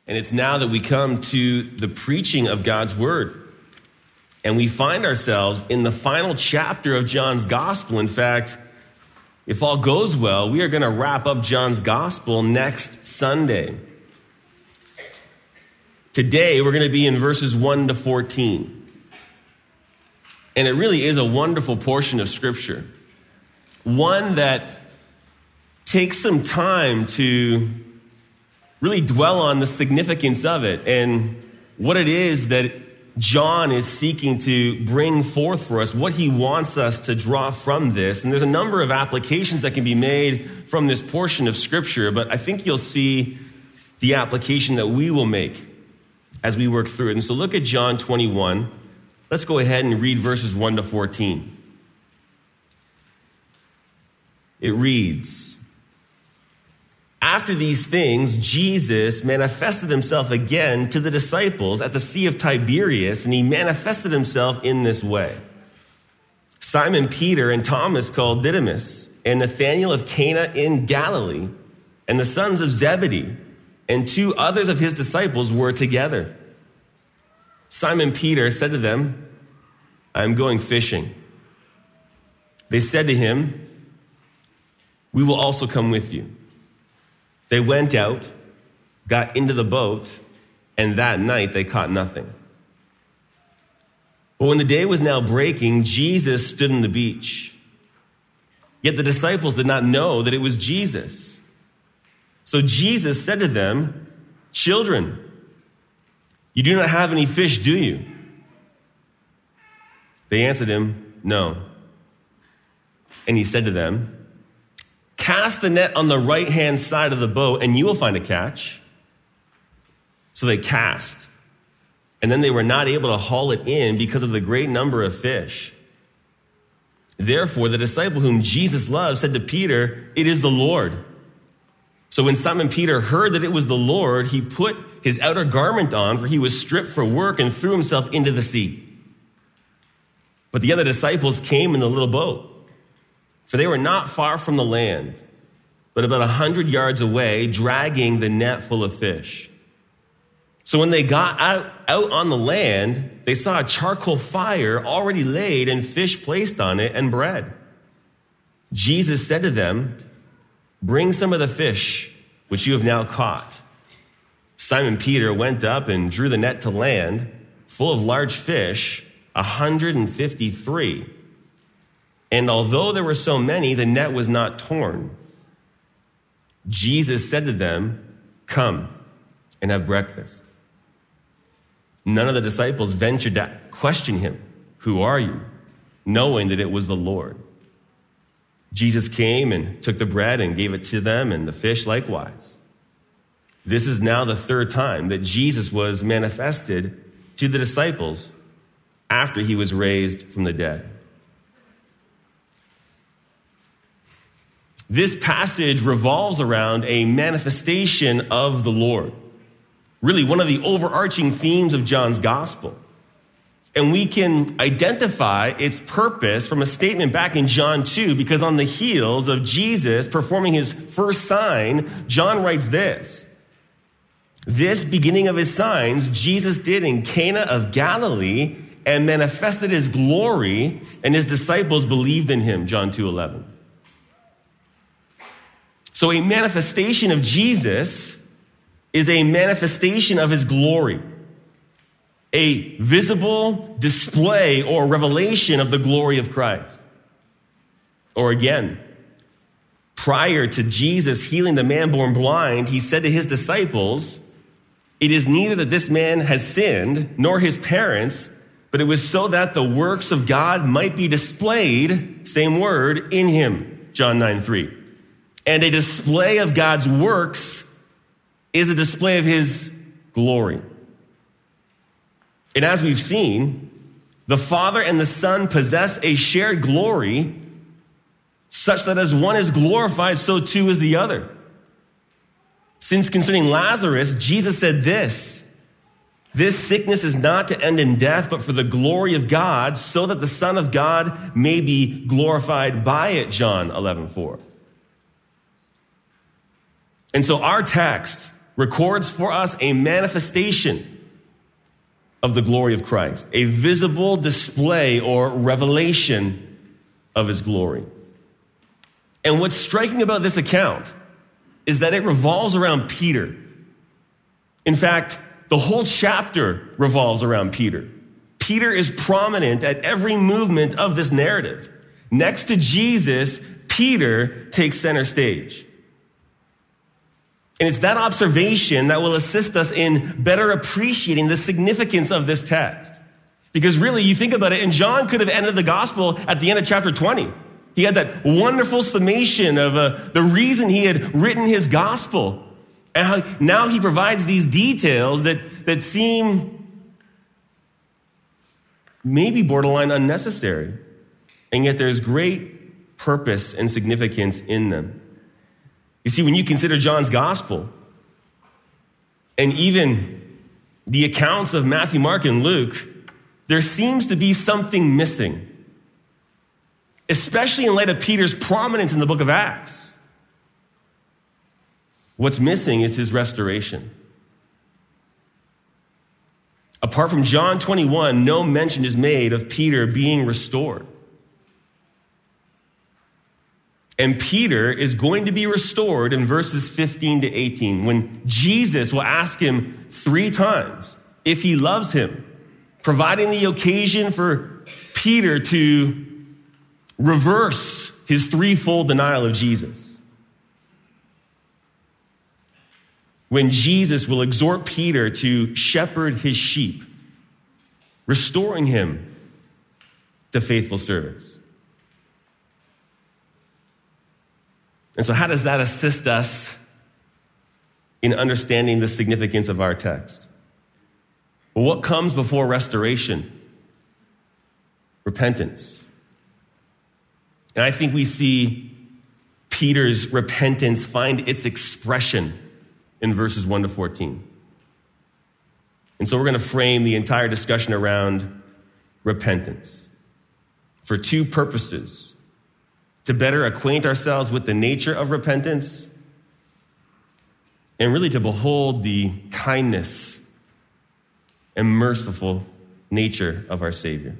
And it's now that we come to the preaching of God's word. And we find ourselves in the final chapter of John's gospel. In fact, if all goes well, we are going to wrap up John's gospel next Sunday. Today, we're going to be in verses 1 to 14. And it really is a wonderful portion of Scripture. One that takes some time to really dwell on the significance of it and what it is that John is seeking to bring forth for us, what he wants us to draw from this. And there's a number of applications that can be made from this portion of Scripture, but I think you'll see the application that we will make as we work through it. And so look at John 21. Let's go ahead and read verses 1 to 14. It reads, "After these things, Jesus manifested himself again to the disciples at the Sea of Tiberias, and he manifested himself in this way. Simon Peter and Thomas called Didymus, and Nathanael of Cana in Galilee, and the sons of Zebedee, and 2 others of his disciples were together. Simon Peter said to them, 'I am going fishing.' They said to him, 'We will also come with you.' They went out, got into the boat, and that night they caught nothing. But when the day was now breaking, Jesus stood on the beach. Yet the disciples did not know that it was Jesus. So Jesus said to them, 'Children, you do not have any fish, do you?' They answered him, 'No.' And he said to them, 'Cast the net on the right-hand side of the boat, and you will find a catch.' So they cast, and then they were not able to haul it in because of the great number of fish. Therefore, the disciple whom Jesus loved said to Peter, 'It is the Lord.' So when Simon Peter heard that it was the Lord, he put his outer garment on, for he was stripped for work, and threw himself into the sea. But the other disciples came in the little boat, for they were not far from the land, but about 100 yards away, dragging the net full of fish. So when they got out on the land, they saw a charcoal fire already laid and fish placed on it and bread. Jesus said to them, 'Bring some of the fish which you have now caught.' Simon Peter went up and drew the net to land, full of large fish, 153. And although there were so many, the net was not torn. Jesus said to them, 'Come and have breakfast.' None of the disciples ventured to question him, 'Who are you?' knowing that it was the Lord. Jesus came and took the bread and gave it to them, and the fish likewise. This is now the 3rd time that Jesus was manifested to the disciples after he was raised from the dead." This passage revolves around a manifestation of the Lord. Really, one of the overarching themes of John's gospel. And we can identify its purpose from a statement back in John 2, because on the heels of Jesus performing his first sign, John writes this: "This beginning of his signs Jesus did in Cana of Galilee and manifested his glory, and his disciples believed in him." John 2:11. So a manifestation of Jesus is a manifestation of his glory. A visible display or revelation of the glory of Christ. Or again, prior to Jesus healing the man born blind, he said to his disciples, "It is neither that this man has sinned, nor his parents, but it was so that the works of God might be displayed," same word, "in him." John 9:3. And a display of God's works is a display of his glory. And as we've seen, the Father and the Son possess a shared glory, such that as one is glorified, so too is the other. Since concerning Lazarus, Jesus said this: "This sickness is not to end in death, but for the glory of God, so that the Son of God may be glorified by it." John 11:4. And so our text records for us a manifestation of the glory of Christ, a visible display or revelation of his glory. And what's striking about this account is that it revolves around Peter. In fact, the whole chapter revolves around Peter. Peter is prominent at every movement of this narrative. Next to Jesus, Peter takes center stage. And it's that observation that will assist us in better appreciating the significance of this text. Because really, you think about it, and John could have ended the gospel at the end of chapter 20. He had that wonderful summation of the reason he had written his gospel. And how now he provides these details that seem maybe borderline unnecessary. And yet there's great purpose and significance in them. You see, when you consider John's gospel, and even the accounts of Matthew, Mark, and Luke, there seems to be something missing. Especially in light of Peter's prominence in the book of Acts. What's missing is his restoration. Apart from John 21, no mention is made of Peter being restored. And Peter is going to be restored in verses 15 to 18 when Jesus will ask him 3 times if he loves him, providing the occasion for Peter to reverse his threefold denial of Jesus. When Jesus will exhort Peter to shepherd his sheep, restoring him to faithful service. And so how does that assist us in understanding the significance of our text? Well, what comes before restoration? Repentance. And I think we see Peter's repentance find its expression in verses 1 to 14. And so we're going to frame the entire discussion around repentance for 2 purposes. To better acquaint ourselves with the nature of repentance, and really to behold the kindness and merciful nature of our Savior.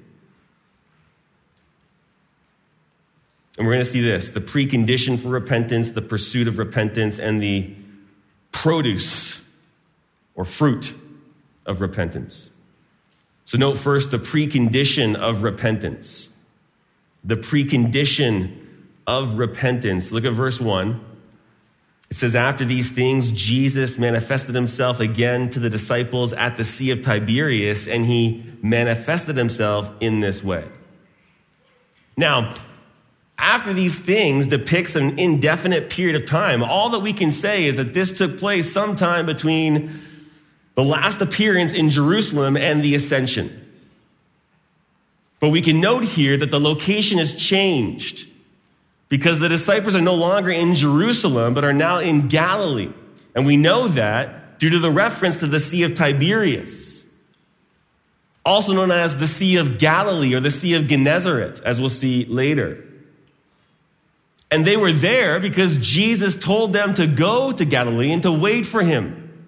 And we're going to see this, the precondition for repentance, the pursuit of repentance, and the produce or fruit of repentance. So note first the precondition of repentance. The precondition of repentance. Look at verse 1. It says, after these things, Jesus manifested himself again to the disciples at the Sea of Tiberias, and he manifested himself in this way. Now, after these things depicts an indefinite period of time. All that we can say is that this took place sometime between the last appearance in Jerusalem and the ascension. But we can note here that the location has changed because the disciples are no longer in Jerusalem, but are now in Galilee. And we know that due to the reference to the Sea of Tiberias, also known as the Sea of Galilee or the Sea of Gennesaret, as we'll see later. And they were there because Jesus told them to go to Galilee and to wait for him.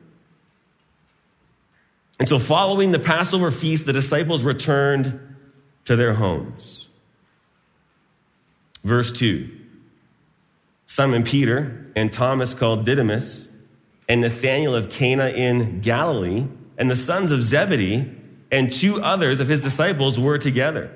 And so following the Passover feast, the disciples returned to their homes. Verse 2, Simon Peter and Thomas called Didymus and Nathanael of Cana in Galilee and the sons of Zebedee and 2 others of his disciples were together.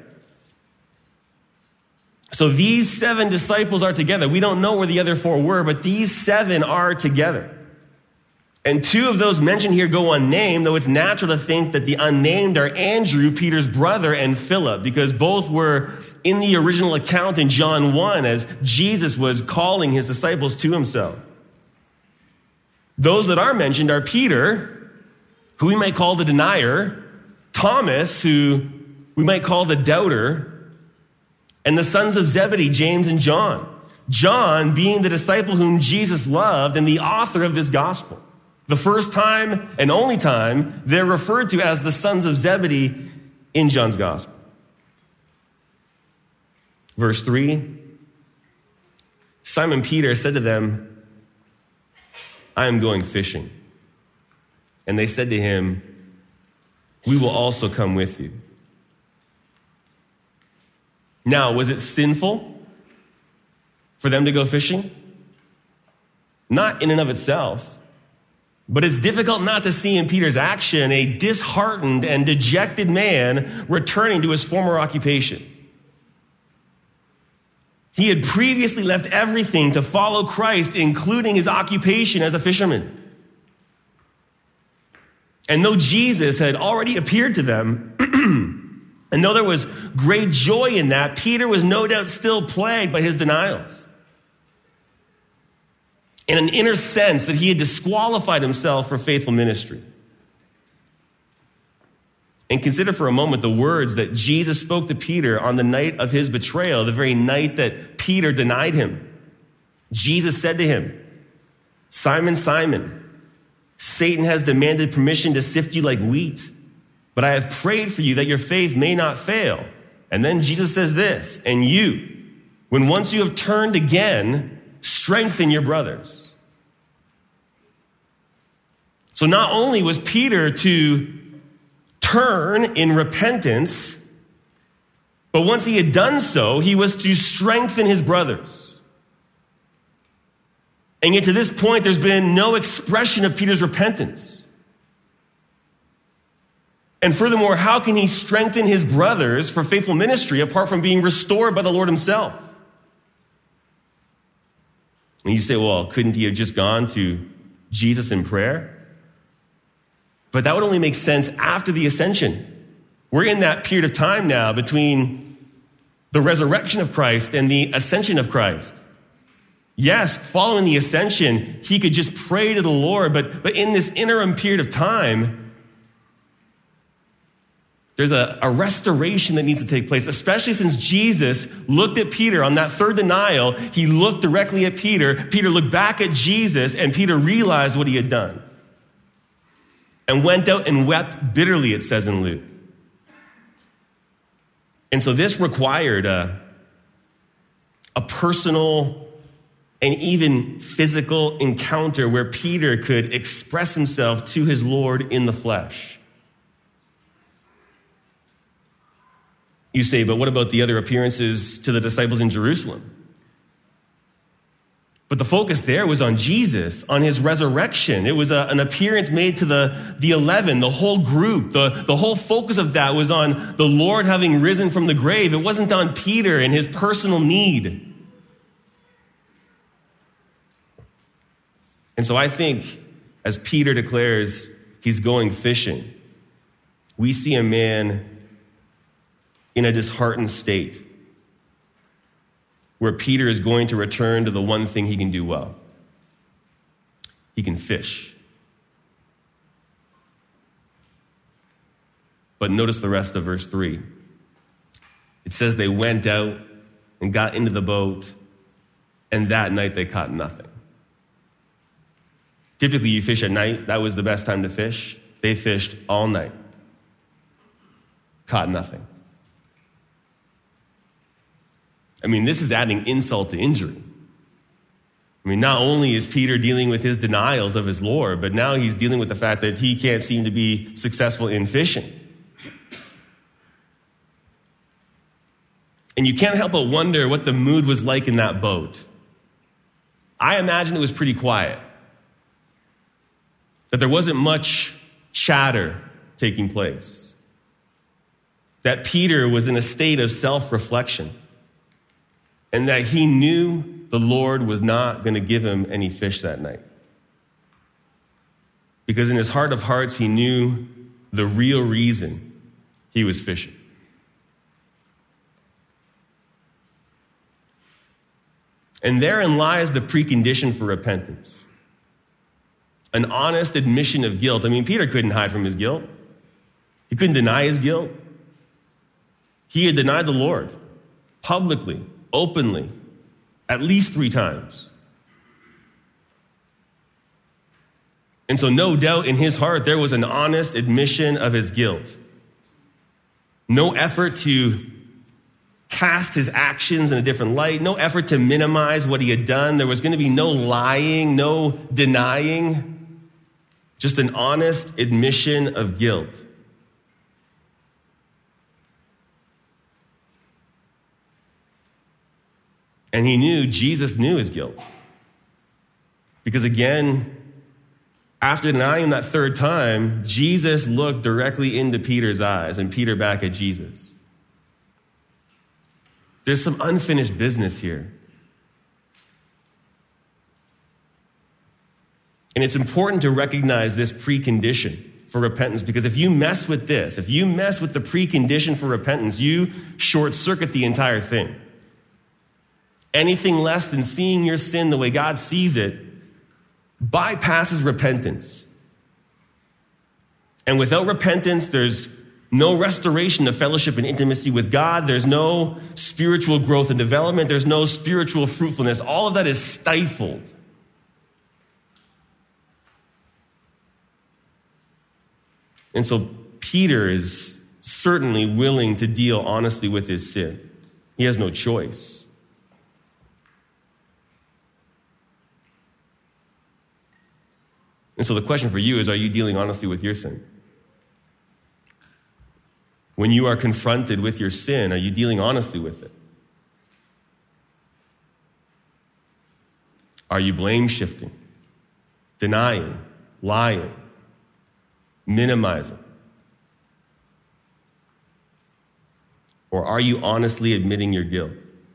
So these 7 disciples are together. We don't know where the other 4 were, but these 7 are together. And 2 of those mentioned here go unnamed, though it's natural to think that the unnamed are Andrew, Peter's brother, and Philip, because both were in the original account in John 1 as Jesus was calling his disciples to himself. Those that are mentioned are Peter, who we might call the denier, Thomas, who we might call the doubter, and the sons of Zebedee, James and John. John being the disciple whom Jesus loved and the author of this gospel. The first time and only time they're referred to as the sons of Zebedee in John's gospel. Verse 3, Simon Peter said to them, I am going fishing. And they said to him, "We will also come with you." Now, was it sinful for them to go fishing? Not in and of itself. But it's difficult not to see in Peter's action a disheartened and dejected man returning to his former occupation. He had previously left everything to follow Christ, including his occupation as a fisherman. And though Jesus had already appeared to them, and though there was great joy in that, Peter was no doubt still plagued by his denials. In an inner sense that he had disqualified himself for faithful ministry. And consider for a moment the words that Jesus spoke to Peter on the night of his betrayal, the very night that Peter denied him. Jesus said to him, "Simon, Simon, Satan has demanded permission to sift you like wheat, but I have prayed for you that your faith may not fail." And then Jesus says this, "And you, when once you have turned again, strengthen your brothers." So not only was Peter to turn in repentance, but once he had done so, he was to strengthen his brothers. And yet to this point, there's been no expression of Peter's repentance. And furthermore, how can he strengthen his brothers for faithful ministry apart from being restored by the Lord himself? And you say, well, couldn't he have just gone to Jesus in prayer? But that would only make sense after the ascension. We're in that period of time now between the resurrection of Christ and the ascension of Christ. Yes, following the ascension, he could just pray to the Lord, but in this interim period of time, there's a restoration that needs to take place, especially since Jesus looked at Peter on that third denial. He looked directly at Peter. Peter looked back at Jesus, and Peter realized what he had done and went out and wept bitterly, it says in Luke. And so this required a personal and even physical encounter where Peter could express himself to his Lord in the flesh. You say, but what about the other appearances to the disciples in Jerusalem? But the focus there was on Jesus, on his resurrection. It was an appearance made to the 11, the whole group. The whole focus of that was on the Lord having risen from the grave. It wasn't on Peter and his personal need. And so I think, as Peter declares he's going fishing, we see a man in a disheartened state, where Peter is going to return to the one thing he can do well. He can fish. But notice the rest of verse 3. It says they went out and got into the boat, and that night they caught nothing. Typically you fish at night. That was the best time to fish. They fished all night. Caught nothing. I mean, this is adding insult to injury. I mean, not only is Peter dealing with his denials of his Lord, but now he's dealing with the fact that he can't seem to be successful in fishing. And you can't help but wonder what the mood was like in that boat. I imagine it was pretty quiet. That there wasn't much chatter taking place. That Peter was in a state of self-reflection. And that he knew the Lord was not going to give him any fish that night. Because in his heart of hearts, he knew the real reason he was fishing. And therein lies the precondition for repentance. An honest admission of guilt. I mean, Peter couldn't hide from his guilt. He couldn't deny his guilt. He had denied the Lord publicly, openly, at least 3 times. And so no doubt in his heart, there was an honest admission of his guilt. No effort to cast his actions in a different light. No effort to minimize what he had done. There was going to be no lying, no denying. Just an honest admission of guilt. And Jesus knew his guilt. Because again, after denying him that third time, Jesus looked directly into Peter's eyes and Peter back at Jesus. There's some unfinished business here. And it's important to recognize this precondition for repentance, because if you mess with this, if you mess with the precondition for repentance, you short circuit the entire thing. Anything less than seeing your sin the way God sees it bypasses repentance. And without repentance, there's no restoration of fellowship and intimacy with God. There's no spiritual growth and development. There's no spiritual fruitfulness. All of that is stifled. And so Peter is certainly willing to deal honestly with his sin. He has no choice. And so the question for you is, are you dealing honestly with your sin? When you are confronted with your sin, are you dealing honestly with it? Are you blame shifting, denying, lying, minimizing? Or are you honestly admitting your guilt?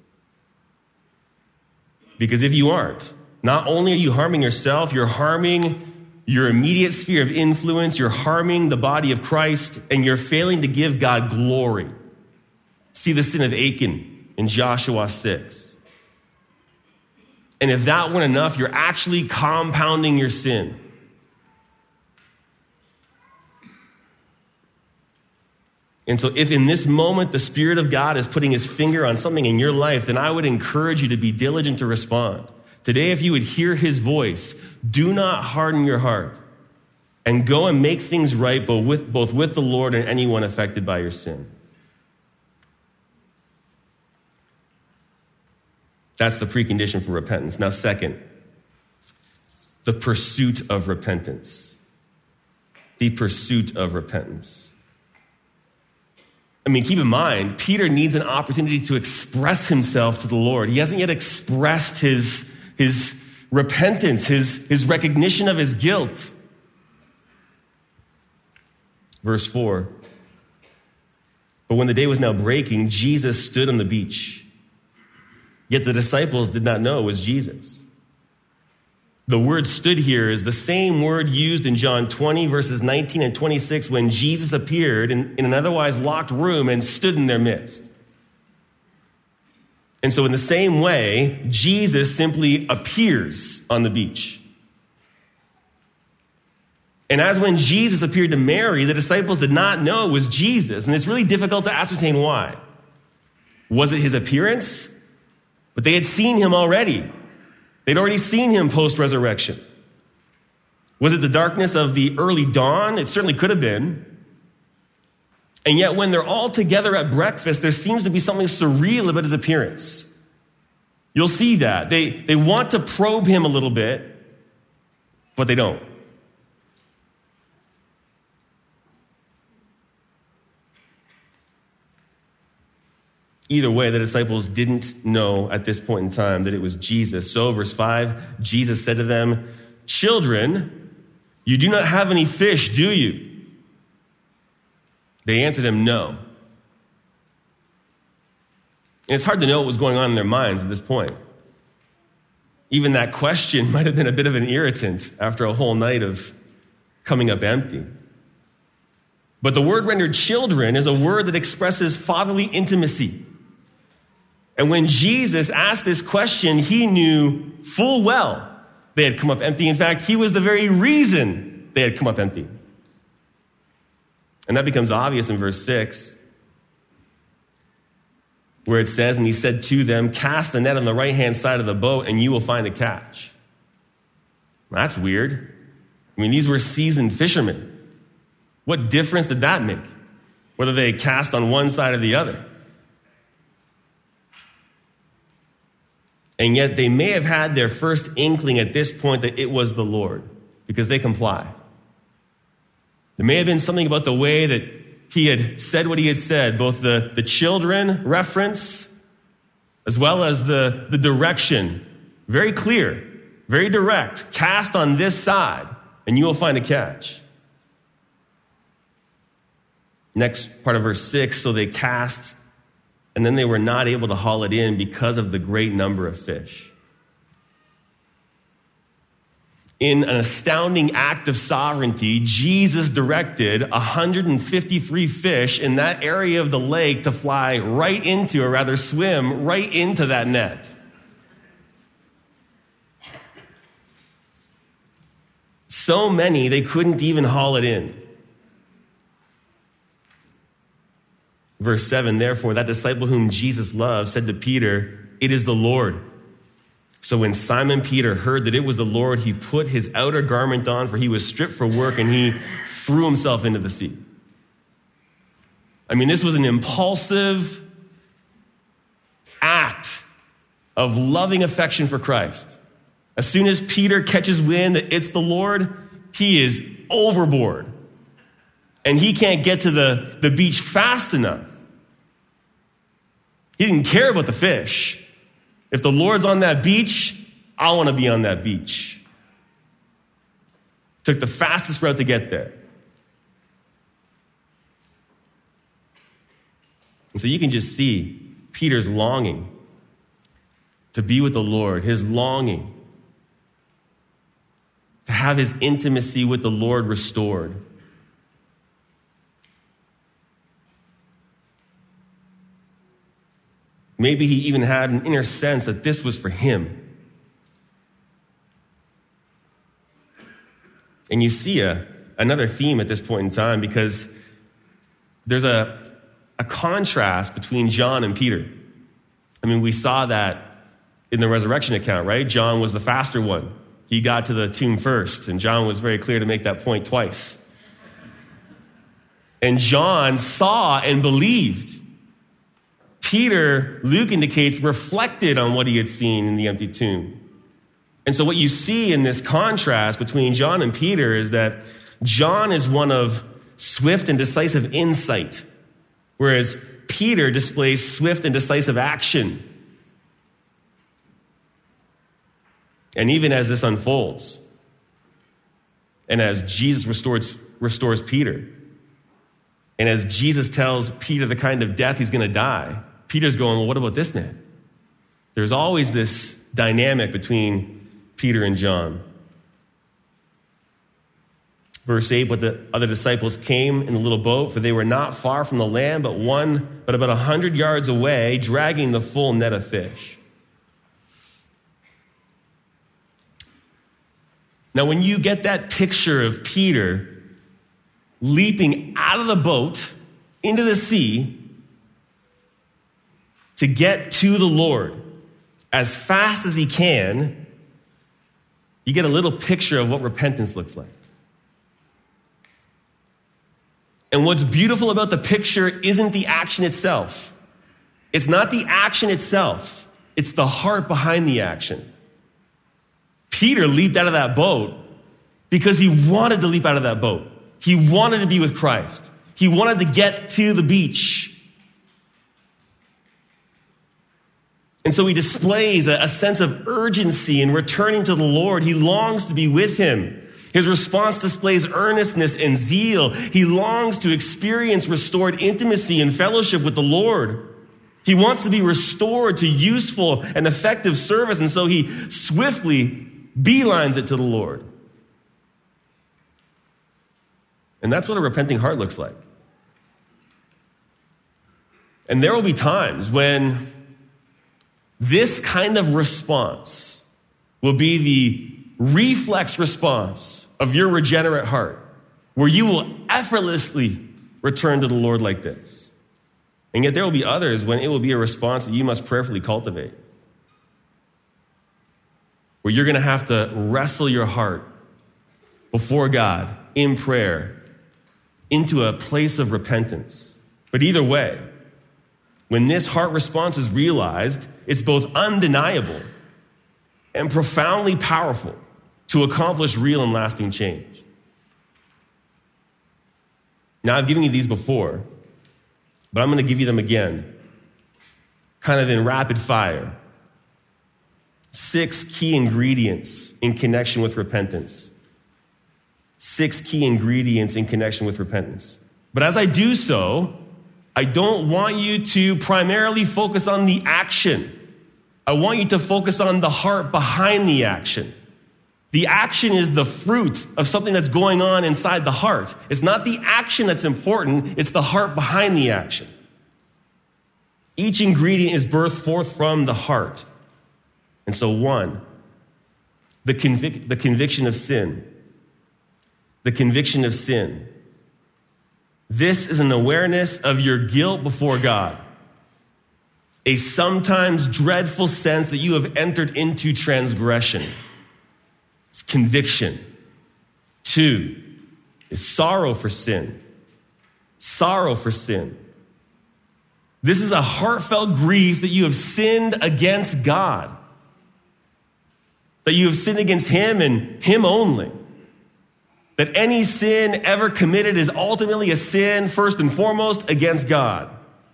Because if you aren't, not only are you harming yourself, you're harming your immediate sphere of influence, you're harming the body of Christ, and you're failing to give God glory. See the sin of Achan in Joshua 6. And if that weren't enough, you're actually compounding your sin. And so if in this moment the Spirit of God is putting his finger on something in your life, then I would encourage you to be diligent to respond. Today, if you would hear his voice, do not harden your heart and go and make things right both with the Lord and anyone affected by your sin. That's the precondition for repentance. Now, second, the pursuit of repentance. The pursuit of repentance. I mean, keep in mind, Peter needs an opportunity to express himself to the Lord. He hasn't yet expressed his repentance, his recognition of his guilt. Verse 4. But when the day was now breaking, Jesus stood on the beach. Yet the disciples did not know it was Jesus. The word stood here is the same word used in John 20, verses 19 and 26, when Jesus appeared in an otherwise locked room and stood in their midst. And so in the same way, Jesus simply appears on the beach. And as when Jesus appeared to Mary, the disciples did not know it was Jesus. And it's really difficult to ascertain why. Was it his appearance? But they had seen him already. They'd already seen him post-resurrection. Was it the darkness of the early dawn? It certainly could have been. And yet when they're all together at breakfast, there seems to be something surreal about his appearance. You'll see that. They want to probe him a little bit, but they don't. Either way, the disciples didn't know at this point in time that it was Jesus. So, verse 5, Jesus said to them, "Children, you do not have any fish, do you?" They answered him, "No." And it's hard to know what was going on in their minds at this point. Even that question might have been a bit of an irritant after a whole night of coming up empty. But the word rendered children is a word that expresses fatherly intimacy. And when Jesus asked this question, he knew full well they had come up empty. In fact, he was the very reason they had come up empty. And that becomes obvious in verse 6, where it says, "And he said to them, 'Cast the net on the right-hand side of the boat, and you will find a catch.'" That's weird. I mean, these were seasoned fishermen. What difference did that make, whether they cast on one side or the other? And yet they may have had their first inkling at this point that it was the Lord, because they comply. There may have been something about the way that he had said what he had said, both the children reference as well as the direction. Very clear, very direct. Cast on this side, and you will find a catch. Next part of verse 6, so they cast, and then they were not able to haul it in because of the great number of fish. In an astounding act of sovereignty, Jesus directed 153 fish in that area of the lake to fly right into, or rather swim right into that net. So many, they couldn't even haul it in. Verse 7, therefore, that disciple whom Jesus loved said to Peter, "It is the Lord." So when Simon Peter heard that it was the Lord, he put his outer garment on, for he was stripped for work, and he threw himself into the sea. I mean, this was an impulsive act of loving affection for Christ. As soon as Peter catches wind that it's the Lord, he is overboard. And he can't get to the beach fast enough. He didn't care about the fish. If the Lord's on that beach, I want to be on that beach. Took the fastest route to get there. And so you can just see Peter's longing to be with the Lord, his longing to have his intimacy with the Lord restored. Maybe he even had an inner sense that this was for him. And you see another theme at this point in time, because there's a contrast between John and Peter. I mean, we saw that in the resurrection account, right? John was the faster one. He got to the tomb first, and John was very clear to make that point twice. And John saw and believed. Peter, Luke indicates, reflected on what he had seen in the empty tomb. And so what you see in this contrast between John and Peter is that John is one of swift and decisive insight, whereas Peter displays swift and decisive action. And even as this unfolds, and as Jesus restores Peter, and as Jesus tells Peter the kind of death he's going to die, Peter's going, well, what about this man? There's always this dynamic between Peter and John. Verse 8, but the other disciples came in the little boat, for they were not far from the land, but about 100 yards away, dragging the full net of fish. Now, when you get that picture of Peter leaping out of the boat into the sea to get to the Lord as fast as he can, you get a little picture of what repentance looks like. And what's beautiful about the picture isn't the action itself. It's not the action itself. It's the heart behind the action. Peter leaped out of that boat because he wanted to leap out of that boat. He wanted to be with Christ. He wanted to get to the beach. And so he displays a sense of urgency in returning to the Lord. He longs to be with him. His response displays earnestness and zeal. He longs to experience restored intimacy and fellowship with the Lord. He wants to be restored to useful and effective service, and so he swiftly beelines it to the Lord. And that's what a repenting heart looks like. And there will be times when this kind of response will be the reflex response of your regenerate heart, where you will effortlessly return to the Lord like this. And yet there will be others when it will be a response that you must prayerfully cultivate, where you're going to have to wrestle your heart before God in prayer into a place of repentance. But either way, when this heart response is realized, it's both undeniable and profoundly powerful to accomplish real and lasting change. Now, I've given you these before, but I'm going to give you them again, kind of in rapid fire. 6 key ingredients in connection with repentance. 6 key ingredients in connection with repentance. But as I do so, I don't want you to primarily focus on the action. I want you to focus on the heart behind the action. The action is the fruit of something that's going on inside the heart. It's not the action that's important, it's the heart behind the action. Each ingredient is birthed forth from the heart. And so 1, the conviction of sin. The conviction of sin. This is an awareness of your guilt before God. A sometimes dreadful sense that you have entered into transgression. It's conviction. 2 is sorrow for sin. Sorrow for sin. This is a heartfelt grief that you have sinned against God. That you have sinned against Him and Him only. That any sin ever committed is ultimately a sin, first and foremost, against God.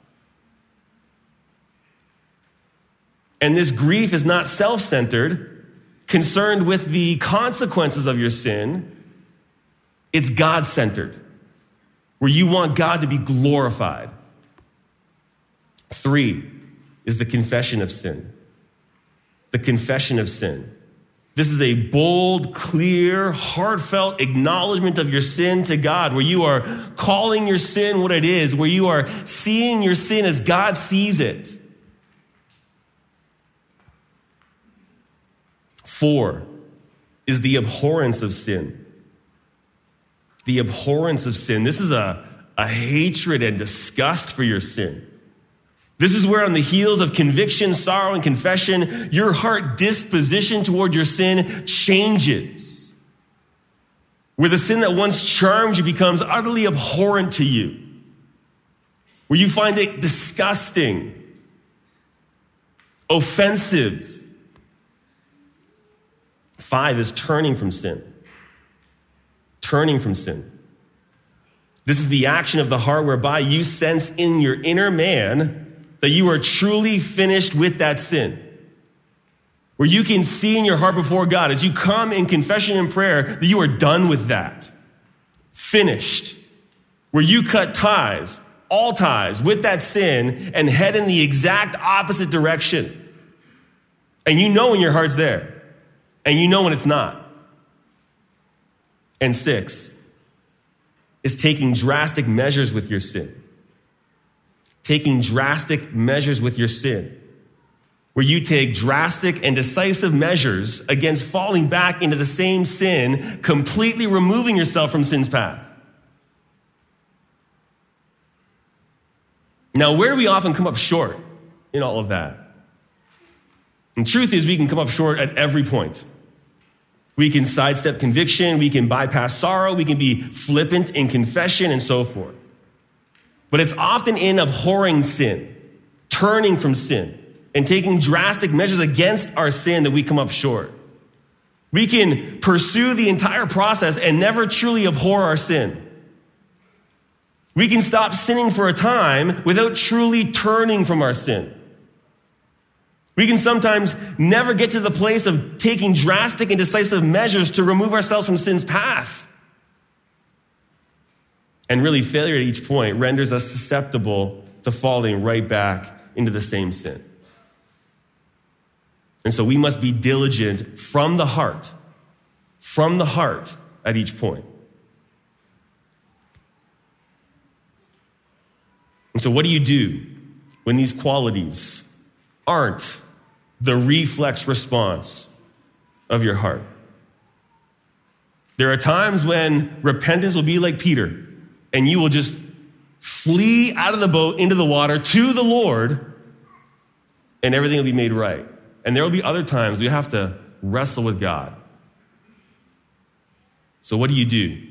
And this grief is not self-centered, concerned with the consequences of your sin. It's God-centered, where you want God to be glorified. 3 is the confession of sin. The confession of sin. This is a bold, clear, heartfelt acknowledgement of your sin to God, where you are calling your sin what it is, where you are seeing your sin as God sees it. 4 is the abhorrence of sin. The abhorrence of sin. This is a hatred and disgust for your sin. This is where on the heels of conviction, sorrow, and confession, your heart disposition toward your sin changes. Where the sin that once charmed you becomes utterly abhorrent to you. Where you find it disgusting, offensive. 5 is turning from sin. Turning from sin. This is the action of the heart whereby you sense in your inner man that you are truly finished with that sin. Where you can see in your heart before God as you come in confession and prayer that you are done with that. Finished. Where you cut ties, all ties with that sin and head in the exact opposite direction. And you know when your heart's there. And you know when it's not. And 6 is taking drastic measures with your sin. Taking drastic measures with your sin. Where you take drastic and decisive measures against falling back into the same sin, completely removing yourself from sin's path. Now, where do we often come up short in all of that? And the truth is, we can come up short at every point. We can sidestep conviction, we can bypass sorrow, we can be flippant in confession, and so forth. But it's often in abhorring sin, turning from sin, and taking drastic measures against our sin that we come up short. We can pursue the entire process and never truly abhor our sin. We can stop sinning for a time without truly turning from our sin. We can sometimes never get to the place of taking drastic and decisive measures to remove ourselves from sin's path. And really, failure at each point renders us susceptible to falling right back into the same sin. And so we must be diligent from the heart at each point. And so what do you do when these qualities aren't the reflex response of your heart? There are times when repentance will be like Peter, and you will just flee out of the boat into the water to the Lord, and everything will be made right. And there will be other times we have to wrestle with God. So what do? You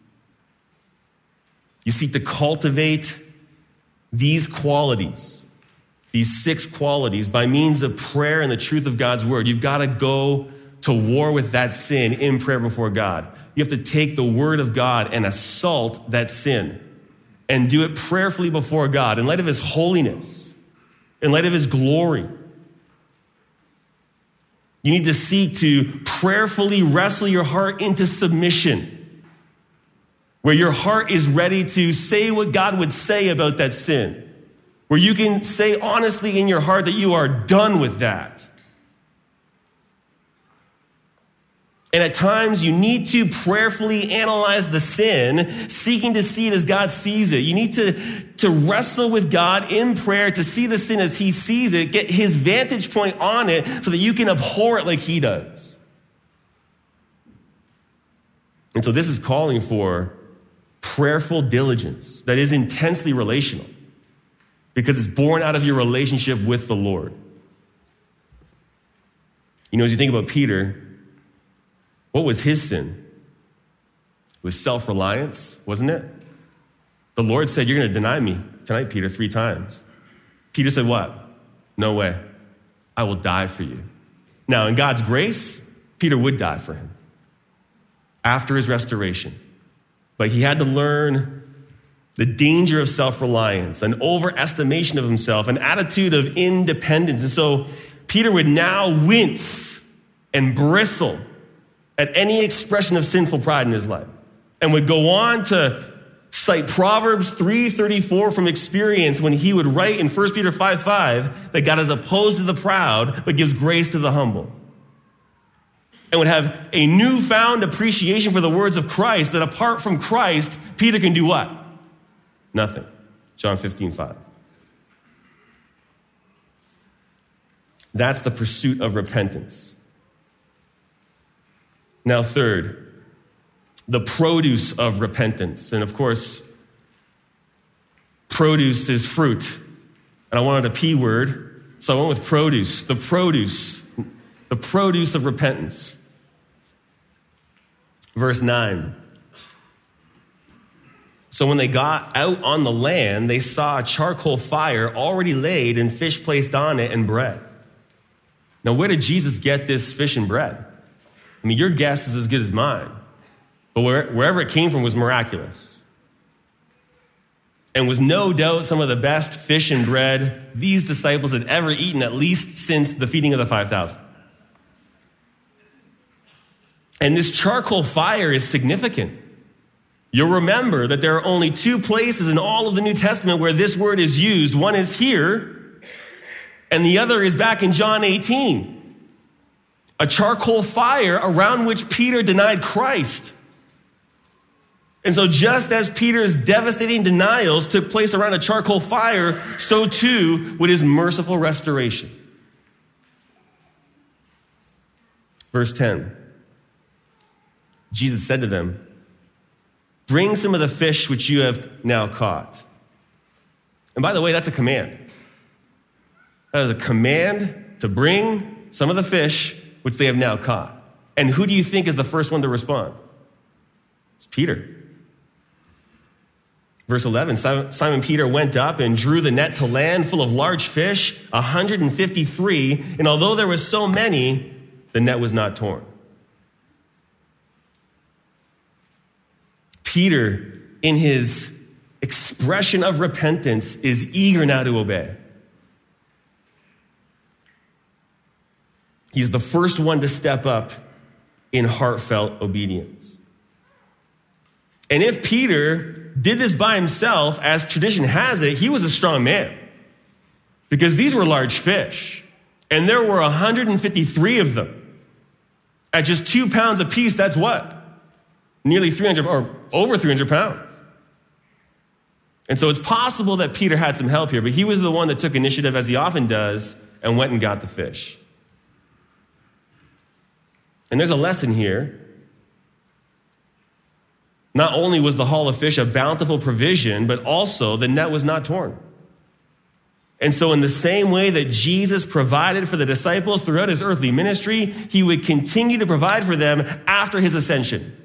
seek to cultivate these qualities, these 6 qualities, by means of prayer and the truth of God's word. You've got to go to war with that sin in prayer before God. You have to take the word of God and assault that sin. and do it prayerfully before God in light of his holiness, in light of his glory. You need to seek to prayerfully wrestle your heart into submission, where your heart is ready to say what God would say about that sin, where you can say honestly in your heart that you are done with that. And at times, you need to prayerfully analyze the sin, seeking to see it as God sees it. You need to wrestle with God in prayer to see the sin as he sees it, get his vantage point on it so that you can abhor it like he does. And so this is calling for prayerful diligence that is intensely relational because it's born out of your relationship with the Lord. You know, as you think about Peter, what was his sin? It was self-reliance, wasn't it? The Lord said, you're going to deny me tonight, Peter, 3 times. Peter said what? No way. I will die for you. Now, in God's grace, Peter would die for him after his restoration. But he had to learn the danger of self-reliance, an overestimation of himself, an attitude of independence. And so Peter would now wince and bristle at any expression of sinful pride in his life, and would go on to cite Proverbs 3:34 from experience when he would write in 1 Peter 5:5 that God is opposed to the proud, but gives grace to the humble. And would have a newfound appreciation for the words of Christ, that apart from Christ, Peter can do what? Nothing. John 15:5. That's the pursuit of repentance. Now, third, the produce of repentance. And of course, produce is fruit. And I wanted a P word, so I went with produce. The produce of repentance. Verse 9. So when they got out on the land, they saw a charcoal fire already laid and fish placed on it and bread. Now, where did Jesus get this fish and bread? I mean, your guess is as good as mine. But wherever it came from was miraculous. And was no doubt some of the best fish and bread these disciples had ever eaten, at least since the feeding of the 5,000. And this charcoal fire is significant. You'll remember that there are only 2 places in all of the New Testament where this word is used. One is here, and the other is back in John 18. A charcoal fire around which Peter denied Christ. And so just as Peter's devastating denials took place around a charcoal fire, so too would his merciful restoration. Verse 10. Jesus said to them, bring some of the fish which you have now caught. And by the way, that's a command. That is a command to bring some of the fish which they have now caught. And who do you think is the first one to respond? It's Peter. Verse 11, Simon Peter went up and drew the net to land full of large fish, 153. And although there were so many, the net was not torn. Peter, in his expression of repentance, is eager now to obey. He's the first one to step up in heartfelt obedience. And if Peter did this by himself, as tradition has it, he was a strong man. Because these were large fish. And there were 153 of them. At just 2 pounds apiece, that's what? Nearly 300, or over 300 pounds. And so it's possible that Peter had some help here, but he was the one that took initiative, as he often does, and went and got the fish. And there's a lesson here. Not only was the haul of fish a bountiful provision, but also the net was not torn. And so in the same way that Jesus provided for the disciples throughout his earthly ministry, he would continue to provide for them after his ascension.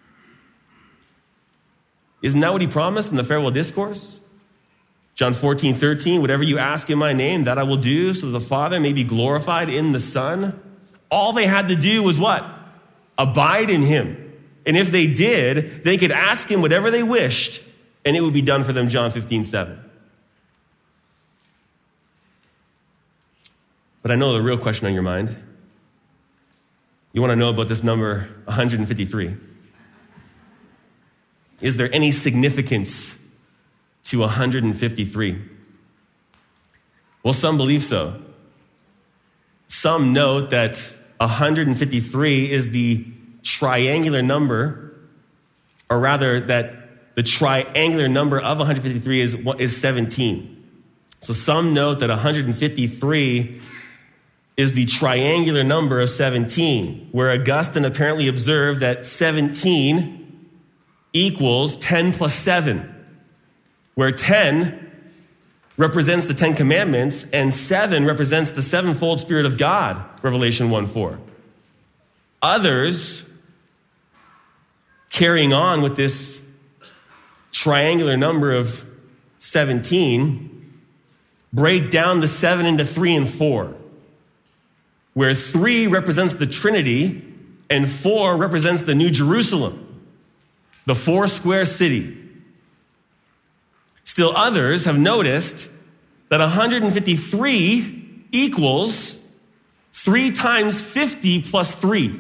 Isn't that what he promised in the farewell discourse? John 14:13, whatever you ask in my name, that I will do, so that the Father may be glorified in the Son. All they had to do was what? Abide in him. And if they did, they could ask him whatever they wished, and it would be done for them, John 15:7. But I know the real question on your mind. You want to know about this number 153. Is there any significance to 153? Well, some believe so. Some note that 153 is the triangular number, or rather that the triangular number of 153 is 17. So some note that 153 is the triangular number of 17, where Augustine apparently observed that 17 equals 10 plus 7, where 10 represents the 10 Commandments and 7 represents the sevenfold Spirit of God, Revelation 1:4. Others, carrying on with this triangular number of 17, break down the 7 into 3 and 4, where 3 represents the Trinity and 4 represents the New Jerusalem, the 4-square city. Still others have noticed that 153 equals 3 times 50 plus 3,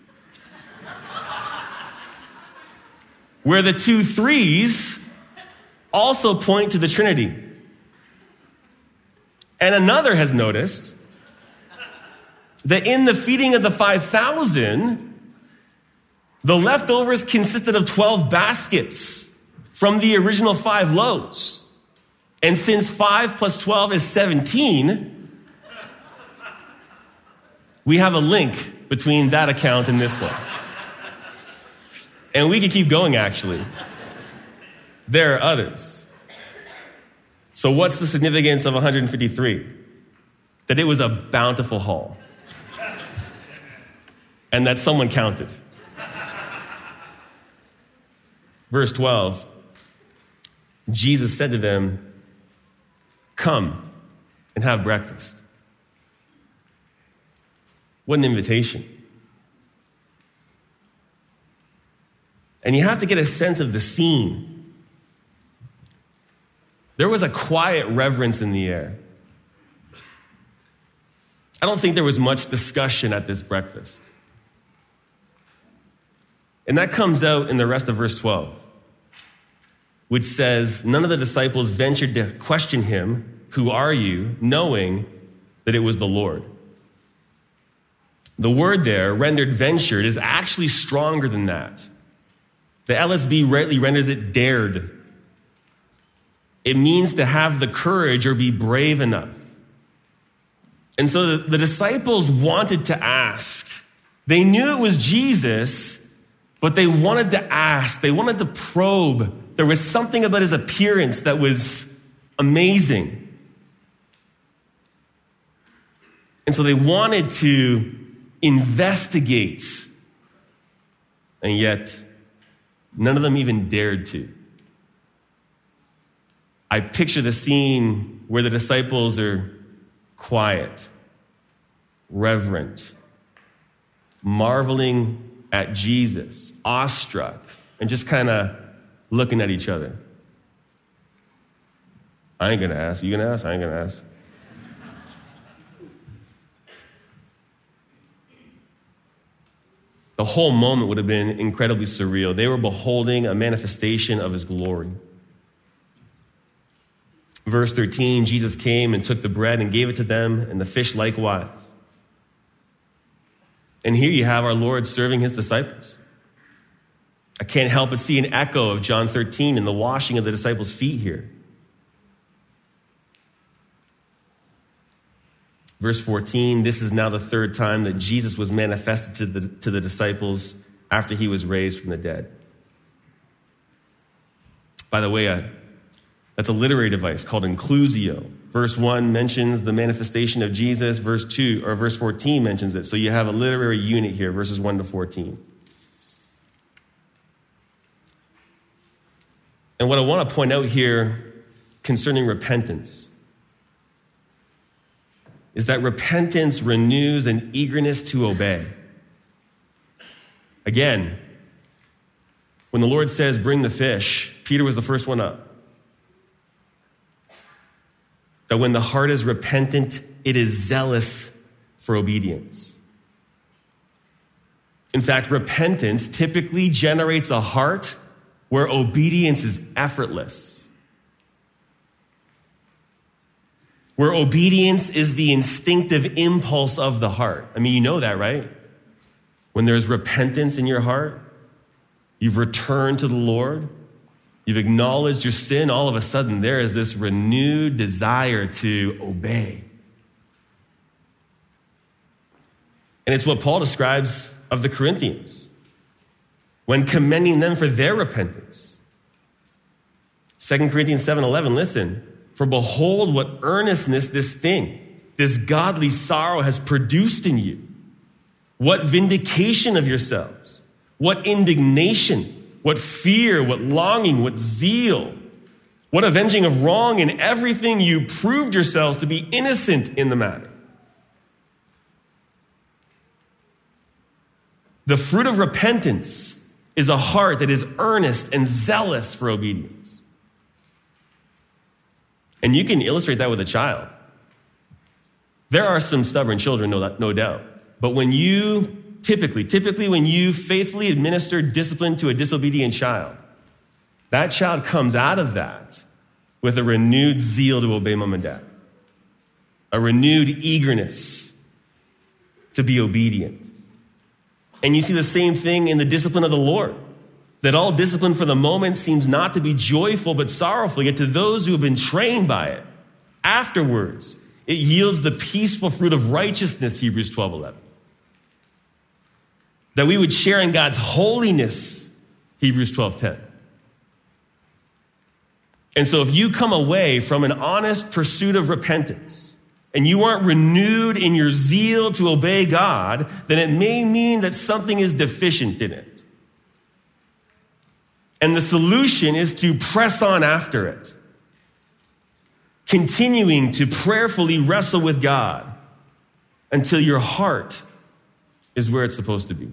where the 2 3s also point to the Trinity. And another has noticed that in the feeding of the 5,000, the leftovers consisted of 12 baskets from the original 5 loaves. And since 5 plus 12 is 17, we have a link between that account and this one. And we could keep going, actually. There are others. So what's the significance of 153? That it was a bountiful haul. And that someone counted. Verse 12, Jesus said to them, "Come and have breakfast." What an invitation. And you have to get a sense of the scene. There was a quiet reverence in the air. I don't think there was much discussion at this breakfast. And that comes out in the rest of verse 12, which says, "None of the disciples ventured to question him, 'Who are you?' knowing that it was the Lord." The word there, rendered ventured, is actually stronger than that. The LSB rightly renders it dared. It means to have the courage or be brave enough. And so the disciples wanted to ask. They knew it was Jesus, but they wanted to ask. They wanted to probe. There was something about his appearance that was amazing. And so they wanted to investigate. And yet, none of them even dared to. I picture the scene where the disciples are quiet, reverent, marveling at Jesus, awestruck, and just kind of looking at each other. I ain't going to ask. You going to ask? I ain't going to ask. The whole moment would have been incredibly surreal. They were beholding a manifestation of his glory. Verse 13, Jesus came and took the bread and gave it to them, and the fish likewise. And here you have our Lord serving his disciples. I can't help but see an echo of John 13 in the washing of the disciples' feet here. Verse 14, this is now the third time that Jesus was manifested to the disciples after he was raised from the dead. By the way, that's a literary device called inclusio. Verse 1 mentions the manifestation of Jesus. Verse 14 mentions it. So you have a literary unit here, verses 1 to 14. And what I want to point out here concerning repentance is that repentance renews an eagerness to obey. Again, When the Lord says, bring the fish, Peter was the first one up. That when the heart is repentant, it is zealous for obedience. In fact, repentance typically generates a heart where obedience is effortless. Where obedience is the instinctive impulse of the heart. I mean, you know that, right? When there's repentance in your heart, you've returned to the Lord, you've acknowledged your sin, all of a sudden there is this renewed desire to obey. And it's what Paul describes of the Corinthians when commending them for their repentance. 2 Corinthians 7:11, listen, for behold what earnestness this godly sorrow has produced in you. What vindication of yourselves, what indignation, what fear, what longing, what zeal, what avenging of wrong. In everything you proved yourselves to be innocent in the matter. The fruit of repentance is a heart that is earnest and zealous for obedience. And you can illustrate that with a child. There are some stubborn children, no doubt. But when you typically when you faithfully administer discipline to a disobedient child, that child comes out of that with a renewed zeal to obey mom and dad, a renewed eagerness to be obedient. And you see the same thing in the discipline of the Lord, that all discipline for the moment seems not to be joyful but sorrowful, yet to those who have been trained by it, afterwards, it yields the peaceful fruit of righteousness, Hebrews 12:11. That we would share in God's holiness, Hebrews 12:10. And so if you come away from an honest pursuit of repentance and you aren't renewed in your zeal to obey God, then it may mean that something is deficient in it. And the solution is to press on after it, continuing to prayerfully wrestle with God until your heart is where it's supposed to be.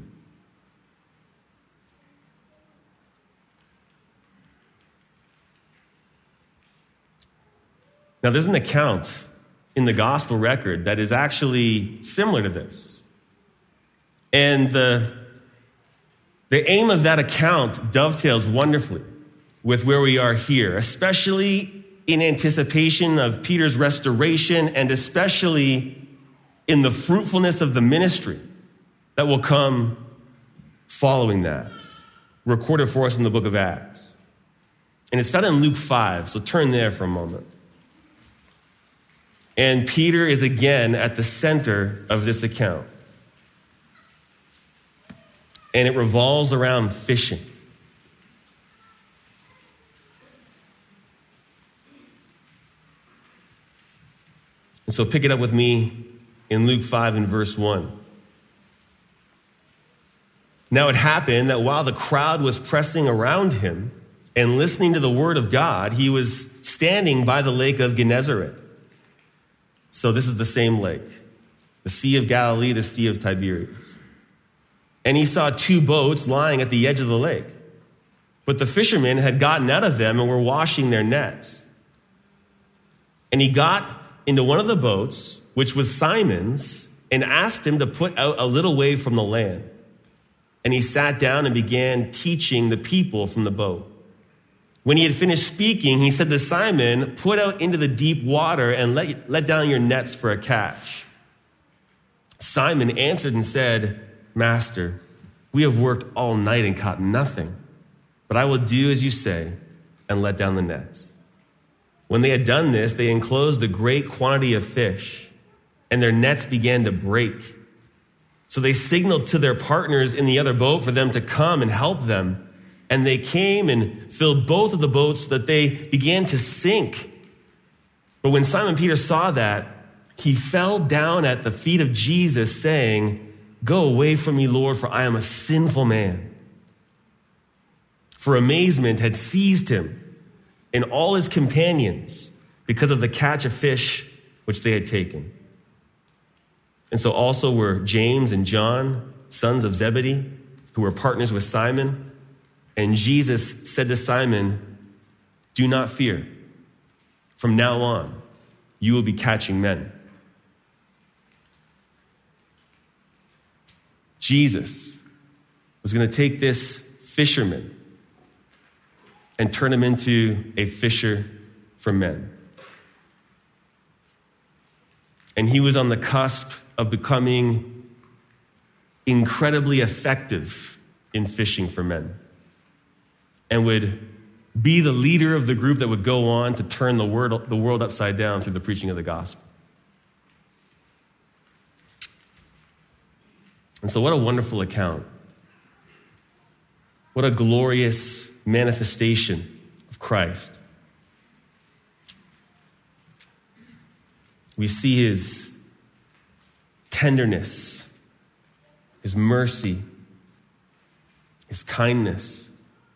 Now, there's an account in the gospel record that is actually similar to this. And the aim of that account dovetails wonderfully with where we are here, especially in anticipation of Peter's restoration and especially in the fruitfulness of the ministry that will come following that, recorded for us in the book of Acts. And it's found in Luke 5, so turn there for a moment. And Peter is again at the center of this account. And it revolves around fishing. And so pick it up with me in Luke 5 and verse 1. Now it happened that while the crowd was pressing around him and listening to the word of God, he was standing by the lake of Gennesaret. So this is the same lake, the Sea of Galilee, the Sea of Tiberias. And he saw two boats lying at the edge of the lake. But the fishermen had gotten out of them and were washing their nets. And he got into one of the boats, which was Simon's, and asked him to put out a little way from the land. And he sat down and began teaching the people from the boat. When he had finished speaking, he said to Simon, put out into the deep water and let down your nets for a catch. Simon answered and said, Master, we have worked all night and caught nothing, but I will do as you say and let down the nets. When they had done this, they enclosed a great quantity of fish, and their nets began to break. So they signaled to their partners in the other boat for them to come and help them. And they came and filled both of the boats so that they began to sink. But when Simon Peter saw that, he fell down at the feet of Jesus, saying, Go away from me, Lord, for I am a sinful man. For amazement had seized him and all his companions because of the catch of fish which they had taken. And so also were James and John, sons of Zebedee, who were partners with Simon. And Jesus said to Simon, do not fear. From now on, you will be catching men. Jesus was going to take this fisherman and turn him into a fisher for men. And he was on the cusp of becoming incredibly effective in fishing for men, and would be the leader of the group that would go on to turn the world upside down through the preaching of the gospel. And so what a wonderful account. What a glorious manifestation of Christ. We see his tenderness, his mercy, his kindness.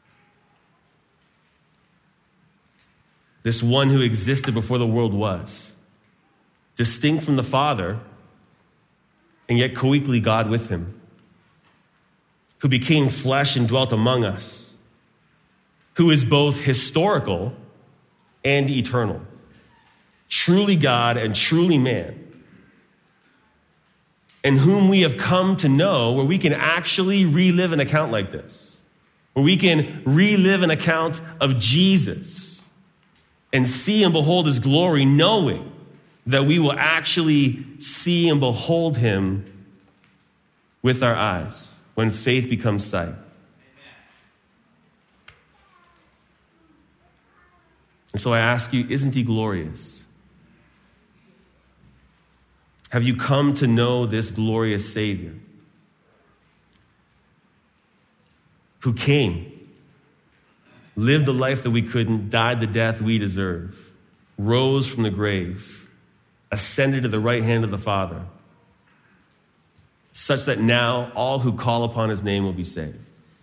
This one who existed before the world was, distinct from the Father, and yet co-equally God with him, who became flesh and dwelt among us, who is both historical and eternal, truly God and truly man, and whom we have come to know, where we can actually relive an account like this, where we can relive an account of Jesus and see and behold his glory, knowing that we will actually see and behold him with our eyes when faith becomes sight. Amen. And so I ask you, isn't he glorious? Have you come to know this glorious Savior who came, lived the life that we couldn't, died the death we deserve, rose from the grave, ascended to the right hand of the Father, such that now all who call upon his name will be saved?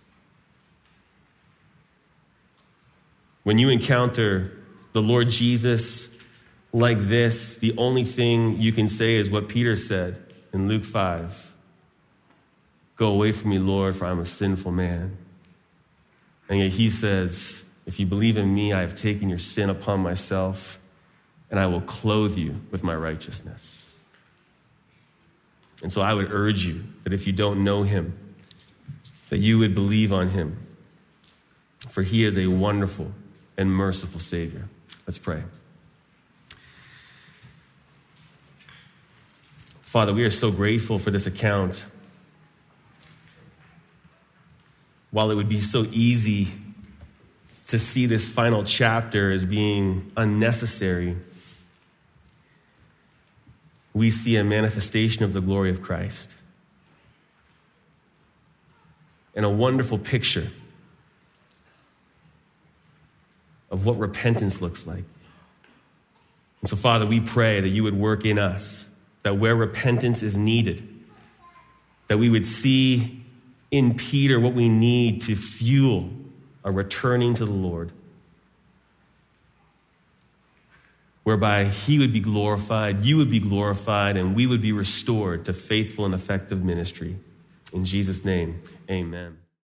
When you encounter the Lord Jesus like this, the only thing you can say is what Peter said in Luke 5. Go away from me, Lord, for I'm a sinful man. And yet he says, if you believe in me, I have taken your sin upon myself, and I will clothe you with my righteousness. And so I would urge you that if you don't know him, that you would believe on him, for he is a wonderful and merciful Savior. Let's pray. Father, we are so grateful for this account. While it would be so easy to see this final chapter as being unnecessary, we see a manifestation of the glory of Christ and a wonderful picture of what repentance looks like. And so, Father, we pray that you would work in us, that where repentance is needed, that we would see in Peter what we need to fuel a returning to the Lord, whereby he would be glorified, you would be glorified, and we would be restored to faithful and effective ministry. In Jesus' name, amen.